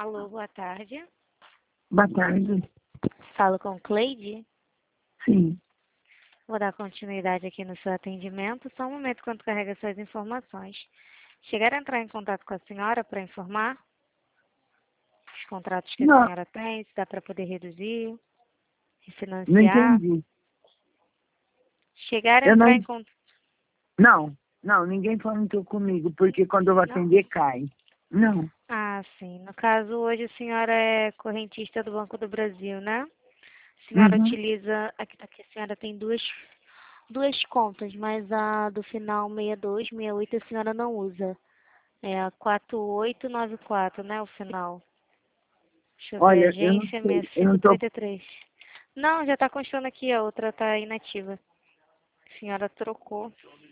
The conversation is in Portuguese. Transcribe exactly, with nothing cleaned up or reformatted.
Alô, boa tarde. Boa tarde. Falo com Cleide. Sim. Vou dar continuidade aqui no seu atendimento. Só um momento enquanto carrega suas informações. Chegaram a entrar em contato com a senhora para informar os contratos que a Não, senhora tem, se dá para poder reduzir, não refinanciar. entendi. Chegaram a Eu entrar não. em contato. Não, não, ninguém comentou comigo, porque quando eu Não? atender cai. Não. Ah, sim. No caso, hoje a senhora é correntista do Banco do Brasil, né? A senhora Uhum. utiliza. Aqui, aqui a senhora tem duas, duas contas, mas a do final sessenta e dois, sessenta e oito a senhora não usa. É a quatro oito nove quatro, né? O final. Deixa eu ver, Olha, eu não agência sei, eu não tô. sessenta e cinco trinta e três. Não, já tá constando aqui, a outra tá inativa. A senhora trocou.